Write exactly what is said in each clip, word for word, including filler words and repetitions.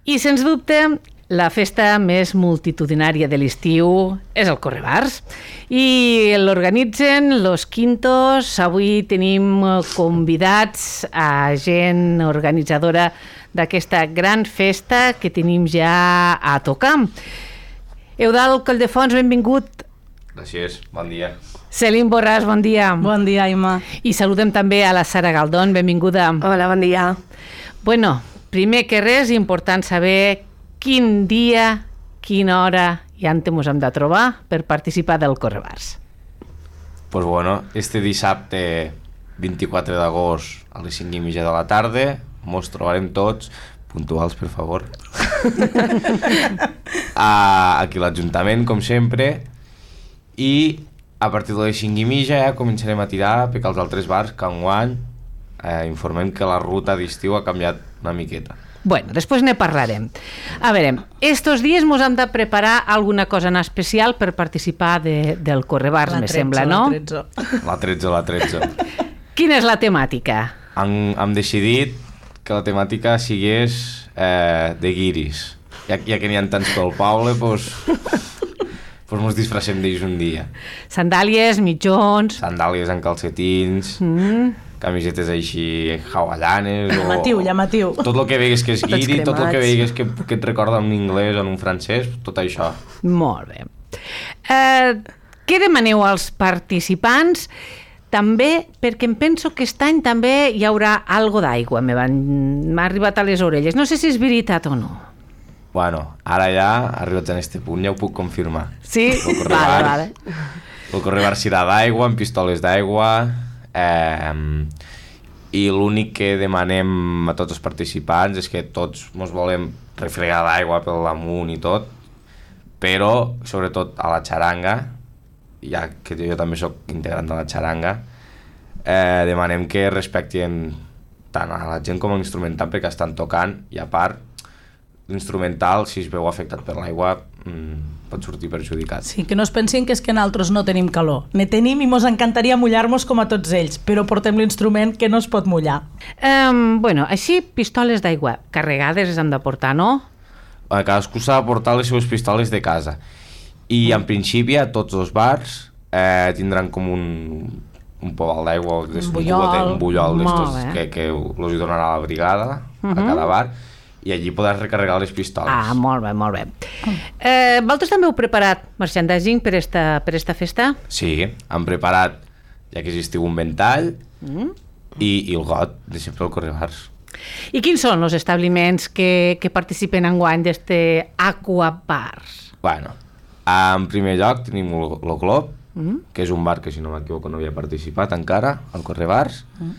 I, sens dubte, la festa més multitudinària de l'estiu és el Correbars i l'organitzen Los Quintos. Avui tenim convidats a gent organitzadora d'aquesta gran festa que tenim ja a tocar. Eudald Colldefons, benvingut. Gràcies, bon dia. Celine Borràs, bon dia. Bon dia, Imma. I saludem també a la Sara Galdón, benvinguda. Hola, bon dia. Bueno, primer que res, important saber quin dia, quina hora i on ens hem de trobar per participar del Correbars. Pues bueno, este dissabte vint-i-quatre d'agost a les cinc i mitja de la tarda mos trobarem tots, puntuals per favor, aquí a l'Ajuntament, com sempre, i a partir de les cinc i mitja ja començarem a tirar perquè els altres bars que enguany eh, informem que la ruta d'estiu ha canviat una miqueta. Bueno, després ne parlarem. A veure, estos dies mos hem de preparar alguna cosa en especial per participar de, del Correbars, me sembla, no? La tretze. La tretze, la tretze. Quina és la temàtica? Hem, hem decidit que la temàtica sigués eh, de guiris. Ja, ja que n'hi ha tants pel poble, doncs pues mos disfressem d'ells un dia. Sandàlies, mitjons... Sandàlies en calcetins... Mm. Camisetes així hawaianes... Llamatiu, llamatiu. Tot el que veigues que és guiri, tot el que veigues que, que et recorda en anglès o en francès, tot això. Molt bé. Eh, què demaneu als participants? També, perquè em penso que aquest any també hi haurà algo d'aigua, m'ha arribat a les orelles. No sé si és veritat o no. Bueno, ara ja, arribats en este punt, ja ho puc confirmar. Sí? Vale, vale. El Correbars serà d'aigua, amb pistoles d'aigua... Eh, i l'únic que demanem a tots els participants és que tots ens volem refregar d'aigua pel damunt i tot, però sobretot a la xaranga, ja que jo també soc integrant de la xaranga, eh, demanem que respectin tant a la gent com a l'instrumental perquè estan tocant, i a part l'instrumental, si es veu afectat per l'aigua, mmm, pot sortir perjudicat. Sí, que no es pensin que és que nosaltres no tenim calor. Ne tenim i mos encantaria mullar-nos com a tots ells, però portem l'instrument que no es pot mullar. Um, bueno, així, pistoles d'aigua carregades hem de portar, no? Bueno, cadascú s'ha de portar les seves pistoles de casa. I en principi a tots els bars eh, tindran com un, un pobal d'aigua, un bullol, un bullol d'estos que, que els donarà la brigada uh-huh. a cada bar, i allí podràs recarregar les pistoles. Ah, molt bé, molt bé. Eh, vosaltres també heu preparat merchandising per esta, per esta festa? Sí, hem preparat, ja que és estiu, un ventall mm. i, i el got de sempre el Correbars. I quins són els establiments que, que participen enguany d'este Aqua Bars? Bueno, en primer lloc tenim el, el Glob, mm. que és un bar que, si no m'equivoco, no havia participat encara, al Correbars. Mm.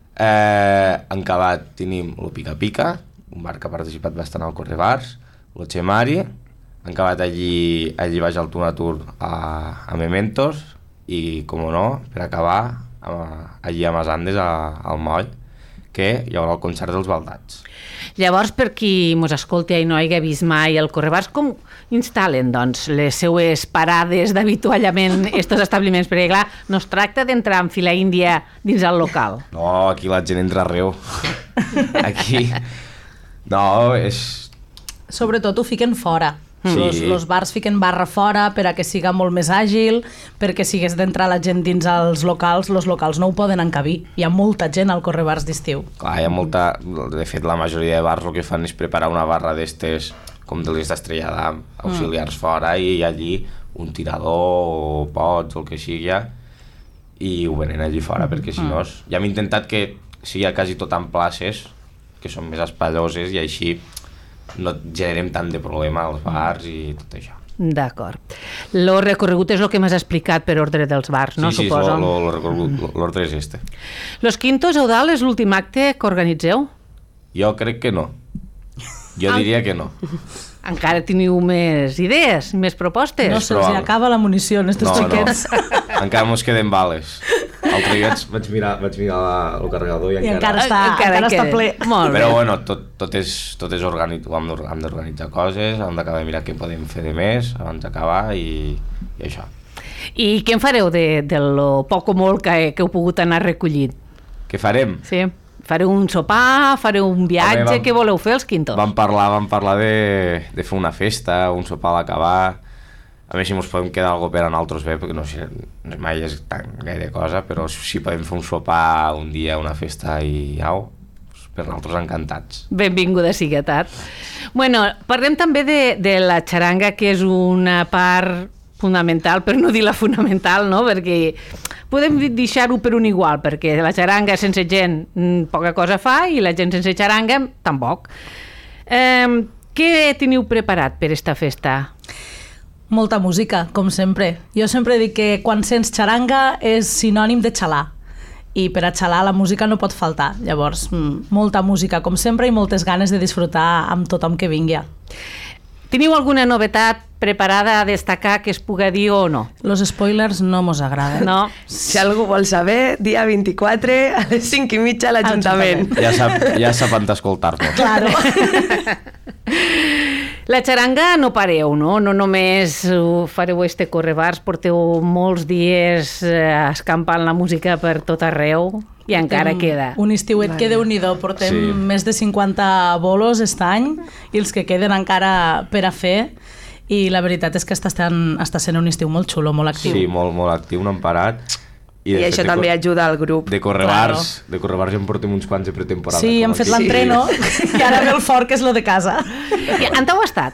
Eh, en acabat tenim el Pica Pica, un bar que ha participat bastant al Correbars, el Chemari, han acabat allí, allí baix al Tunatur a, a Mementos, i, com no, per acabar, a, allí a Masandes, a, al Moll, que hi haurà el concert dels Baldats. Llavors, per qui mos escolti i no hagi vist mai el Correbars, com instal·len doncs, les seues parades d'avituallament estos establiments? Perquè, clar, no es tracta d'entrar en fila índia dins el local. No, aquí la gent entra arreu. Aquí... No, és... Sobretot ho fiquen fora. Sí. Los, los bars fiquen barra fora per a que siga molt més àgil, perquè si hagués d'entrar la gent dins els locals, els locals no ho poden encabir. Hi ha molta gent al Correbars d'estiu. Clar, hi ha molta... De fet, la majoria de bars el que fan és preparar una barra d'estes, com de les d'Estrella d'Am, auxiliars mm. fora, i allí un tirador o pots o el que sigui, i ho venen allí fora, perquè si no... Ja hem intentat que sigui quasi tot en places, que són més espaioses, i així no generem tant de problema als bars i tot això. D'acord. Lo recorregut és el que m'has explicat per ordre dels bars, no? Sí, sí, suposo? l'ordre és este. Los Quintos, Eudald, és l'últim acte que organitzeu? Jo crec que no. Jo diria que no. Encara teniu més idees, més propostes? No se'ls acaba la munició en estos no, xiquets. No. Encara mos queden bales. L'altre dia vaig mirar, vaig mirar la, el carregador i, I encara... encara està, encara encara està ple. Molt bé. Però bueno, tot, tot és, tot és organit, hem d'organitzar coses, hem d'acabar de mirar què podem fer de més abans d'acabar i, i això. I què en fareu de, de lo poc o molt que, que heu pogut anar recollint? Què farem? Sí. Fareu un sopar, fareu un viatge, Home, vam- què voleu fer els quintos? Vam parlar, vam parlar de, de fer una festa, un sopar a l'acabar. A més, si ens podem quedar algo per a nosaltres bé, perquè no sé, mai és tan gaire cosa, però si podem fer un sopar un dia, una festa i au, per nosaltres encantats. Benvinguda siguetat. Bueno, parlem també de, de la xaranga, que és una part fundamental, per no dir la fonamental, no? Perquè podem deixar-ho per un igual, perquè la xaranga sense gent mm, poca cosa fa i la gent sense xaranga tampoc. Eh, què teniu preparat per esta festa? Molta música, com sempre. Jo sempre dic que quan sents xaranga és sinònim de xalar. I per a xalar la música no pot faltar. Llavors, mm, molta música, com sempre, i moltes ganes de disfrutar amb tothom que vingui. Teniu alguna novetat preparada a destacar que es puga dir o no? Los spoilers no mos agraden. No? Si algú vol saber, dia vint-i-quatre a les cinc i mitja a l'Ajuntament. Ja sap, ja sap on escoltar-nos. Claro. La xaranga no pareu, no? No només fareu este correbars, porteu molts dies eh, escampant la música per tot arreu i encara queda. Un estiuet que Déu-n'hi-do. Portem Sí. més de cinquanta bolos aquest any i els que queden encara per a fer. I la veritat és que està sent, està sent un estiu molt xulo, molt actiu. Sí, molt, molt actiu, no hem parat. I de això fet, de també cor- ajuda al grup. De correbars, de correbars ja en portem uns quants de pretemporada. Sí, com hem fet aquí. l'entreno i ara ve el fort, que és lo de casa. I on heu estat?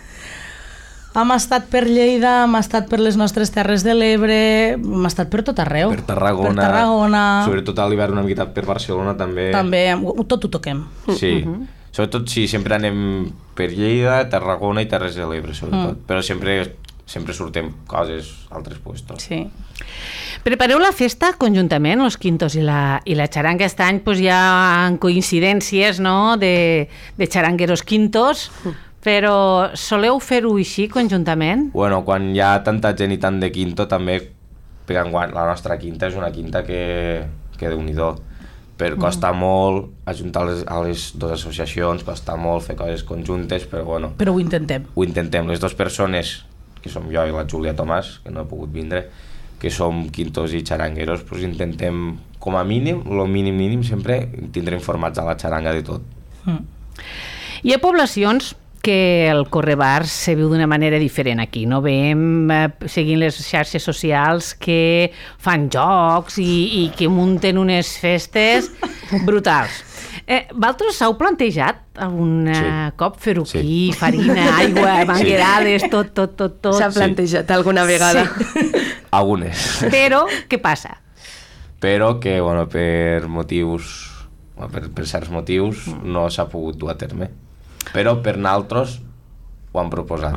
Hem estat per Lleida, hem estat per les nostres Terres de l'Ebre, hem estat per tot arreu. Per Tarragona, Per Tarragona. sobretot a l'hivern una miqueta per Barcelona també. També, tot ho toquem. Sí, sobretot sí, sempre anem per Lleida, Tarragona i Terres de l'Ebre, sobretot. Mm. Però sempre, sempre sortem coses a altres puestos. Sí. Prepareu la festa conjuntament, los quintos i la, i la xaranga. Aquest any pues, hi ha coincidències, no?, de, de xarangueros quintos, però soleu fer-ho així conjuntament? Bueno, quan hi ha tanta gent i tant de quinto, també, perquè enguany la nostra quinta és una quinta que, que Déu-n'hi-do. Però costa molt ajuntar les, a les dues associacions, costa molt fer coses conjuntes, però bueno, Però ho intentem. ho intentem. Les dues persones, que som jo i la Júlia Tomàs, que no ha pogut vindre, que som quintos i xarangueros, doncs intentem, com a mínim, el mínim mínim, sempre tindre informats a la xaranga de tot. Mm. Hi ha poblacions que el correbars se viu d'una manera diferent aquí, no? Veiem, eh, seguint les xarxes socials, que fan jocs i, i que munten unes festes brutals. Eh, vosaltres heu plantejat algun Sí. cop fer-ho Sí. aquí, farina, aigua, manguerades, tot, tot, tot, tot. S'ha plantejat alguna vegada. Algunes. Però, què passa? Però que, bueno, per motius, bueno, per, per certs motius, no s'ha pogut dur a terme. Però per naltros ho han proposat.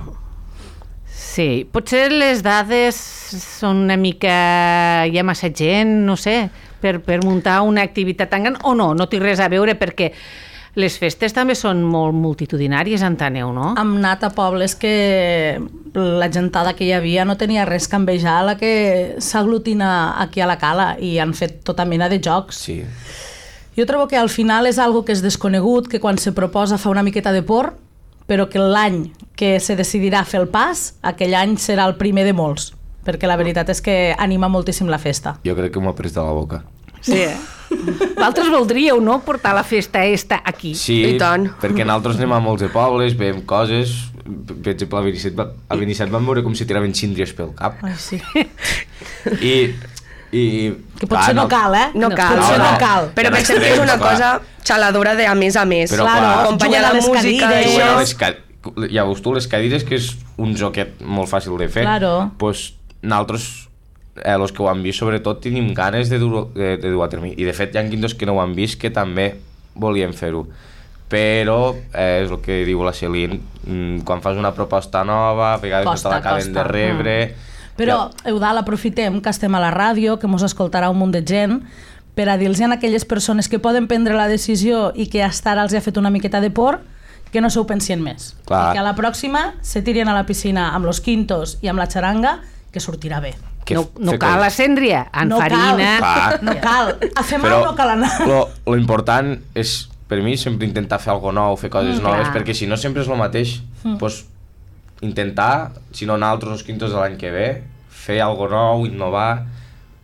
Sí, potser les dades són una mica... Hi ha massa gent, no sé, per, per muntar una activitat tan gran, o no, no té res a veure, perquè les festes també són molt multitudinàries, enteneu, no? Hem anat a pobles que la gentada que hi havia no tenia res que envejar a la que s'aglutina aquí a la cala i han fet tota mena de jocs. Sí. Jo trobo que al final és algo que és desconegut, que quan se proposa fa una miqueta de por, però que l'any que se decidirà fer el pas, aquell any serà el primer de molts, perquè la veritat és que anima moltíssim la festa. Jo crec que m'ho ha pres de la boca. Sí, eh? Vosaltres voldríeu, no?, portar la festa esta aquí. Sí, I tant. perquè nosaltres anem a molts de pobles, veiem coses, per exemple, a Benisset, va- a Benisset vam veure com si tiraven síndries pel cap. Ai, sí. I, i Que potser no cal, eh? No cal. Potser No, no, no. cal. Però En pensem que és una extrems, cosa xaladora de a més a més. Però Claro, clar, acompanyar juguen a la les música cadires. i Bueno, això. les ca- ja veus tu, les cadires, que és un joquet molt fàcil de fer, Claro. pues, nosaltres, eh, els que ho han vist, sobretot, tenim ganes de dur, de, de dur a terme. I, de fet, hi ha quintos que no ho han vist que també volien fer-ho. Però, eh, és el que diu la Celine, mm, quan fas una proposta nova, a vegades Costa, no te l'acaben costa. de rebre... Però, Eudal, aprofitem que estem a la ràdio, que mos escoltarà un munt de gent, per a dir-los a aquelles persones que poden prendre la decisió i que hasta ara els ha fet una miqueta de por, que no se ho pensien més. Clar. I que a la pròxima se tiren a la piscina amb los quintos i amb la xaranga, que sortirà bé. Que No, no fer cal la coses. cendria, en no farina... Clar. cal, no cal. A fer mal Però no cal anar. lo, lo important és, per mi, sempre intentar fer alguna nou, fer coses Mm, noves, clar. perquè si no sempre és el mateix. Mm. Pues, intentar, si no nosaltres els quintos de l'any que ve, fer alguna nou, innovar,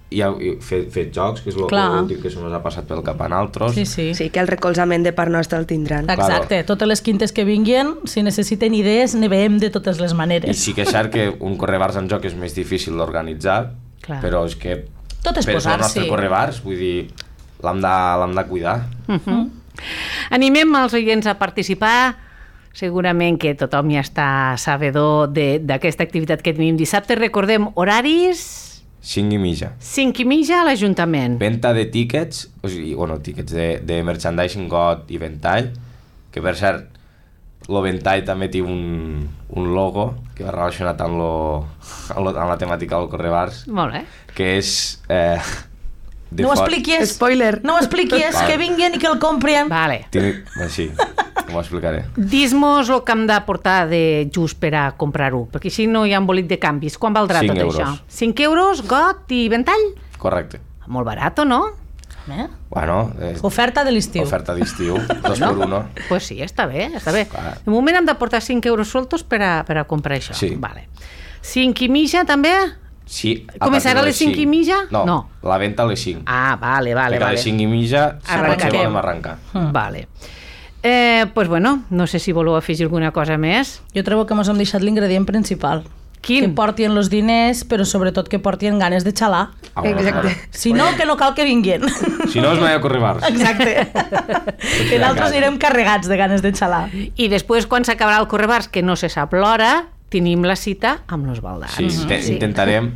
i ha fet, fet jocs, que és l'últim que se nos ha passat pel cap a nosaltres. Sí, sí. Sí, que el recolzament de part nostra el tindran. Exacte, totes les quintes que vinguin, si necessiten idees, ne veiem de totes les maneres. I sí que és cert que un correbars en joc és més difícil d'organitzar, però és que tot és per posar-s'hi. el nostre correbars, vull dir, l'hem de, l'hem de cuidar. Uh-huh. Animem els oients a participar. Segurament que tothom ja està sabedor d'aquesta activitat que tenim dissabte. Recordem, horaris... cinc i mitja. cinc i mitja a l'Ajuntament. Venta de tíquets, o sigui, bueno, tíquets de, de merchandising got i ventall, que per cert, el ventall també té un, un logo que va relacionat amb, lo, amb, lo, amb la temàtica del correbars. Molt bé. Que és... Eh, no ho expliquis. Spoiler. No ho expliquis, vale. Que vinguin i que el comprin. Vale. Tinc, sí, ho explicaré. Dis-mos el que hem de portar de just per a comprar-ho, perquè així no hi ha embolic de canvis. Quan valdrà tot euros. això? cinc euros, got i ventall? Correcte. Molt barat, no? Eh? Bueno, eh, oferta de l'estiu. Oferta d'estiu, dos per uno. Pues sí, està bé, està bé. Clar. De moment hem de portar cinc euros soltos per a, per a comprar això. Sí. Vale. cinc i mitja també? Sí. Començarà a les cinc i mitja? No, no, la venta a les cinc. Ah, vale, vale. Perquè vale. a les cinc i mitja sí, potser volem arrencar. Mm. Vale. Eh, pues bueno, no sé si voleu afegir alguna cosa més. Jo trobo que ens hem deixat l'ingredient principal. Quin? Que portien els diners, però sobretot que portien ganes de xalar. Ah, bueno, exacte. Claro. Si no, que no cal que vinguin. Si no, és mai a correbars. Exacte. Que nosaltres anirem carregats de ganes de xalar. I després, quan s'acabarà el correbars, que no se sap l'hora, tenim la cita amb els baldats. Sí, int sí. intentarem...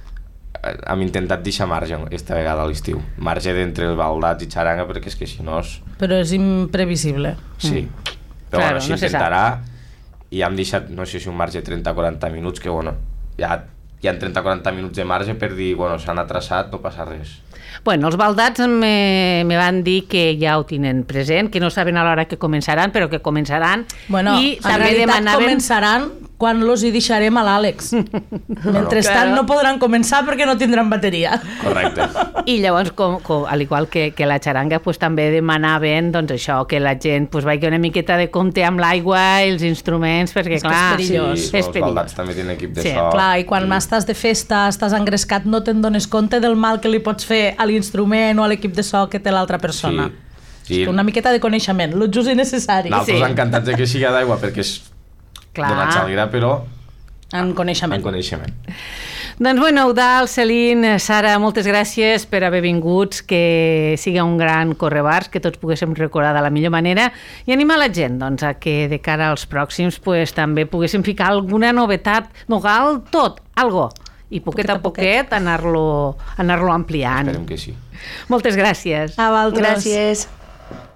Hem intentat deixar marge esta vegada a l'estiu. Marge d'entre els baldats i xaranga, perquè és que si no és... Però és imprevisible. Sí. Però Claro, bueno, no se s'intentarà i hem deixat, no sé si un marge de trenta a quaranta minuts, que bueno, ja hi ha trenta a quaranta minuts de marge per dir, bueno, s'han atrasat, no passa res. Bueno, els baldats me, me van dir que ja ho tenen present, que no saben a l'hora que començaran, però que començaran. Bueno, i en també realitat demanaven... començaran quan los hi deixarem a l'Àlex. Mentrestant no podran començar perquè no tindran bateria. Correcte. I llavors, com, com, al igual que, que la xaranga, pues, també demanaven doncs, això, que la gent pues, vagi una miqueta de compte amb l'aigua i els instruments, perquè És que clar... és perillós. Sí, els baldats també tenen equip de Sí, so. Clar, i quan mm. estàs de festa, estàs engrescat, no te'n dones compte del mal que li pots fer a l'instrument o a l'equip de so que té l'altra persona. Sí. Sí. Una miqueta de coneixement, lo just i necessari. Nosaltres Sí. encantats de que sigui d'aigua, perquè és Clar. donat xalguera, però En coneixement. en coneixement. Doncs bueno, Eudal, Celine, Sara, moltes gràcies per haver vinguts, que siga un gran correbars, que tots poguéssim recordar de la millor manera i animar la gent doncs, a que de cara als pròxims pues, també poguéssim ficar alguna novetat, no cal tot, algo, i poquet a poquet anar-lo anar-lo ampliant. Esperem que sí. Moltes gràcies. A vosaltres. Gràcies.